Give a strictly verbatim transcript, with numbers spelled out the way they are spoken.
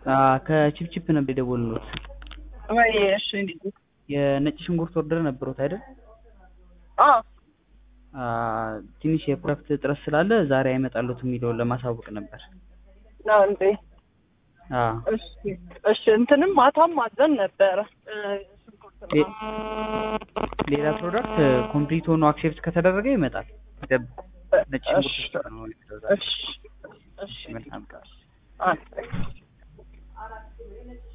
አዎ ከቺፕቺፕ ነበር የደወልነው። ወይ እሺ የነጭ ሽንኩርት ኦርደር ነበሩት አይደል? አዎ ትንሽ የፕሮዳክት እጥረት ስላለ ዛሬ አይመጣሉትም የሚለውን ለማሳወቅ ነበር። ነው እንዴ? አዎ እሺ እሺ እንትንም ማታም አዘን ነበር። ሌላ ፕሮዳክት ኮምፕሊት ሆኖ አክሴፕት ከተደረገ ይመጣል። ደብ ነጭ ሽንኩርት ነው። እሺ እሺ መልካም ቀን። አይ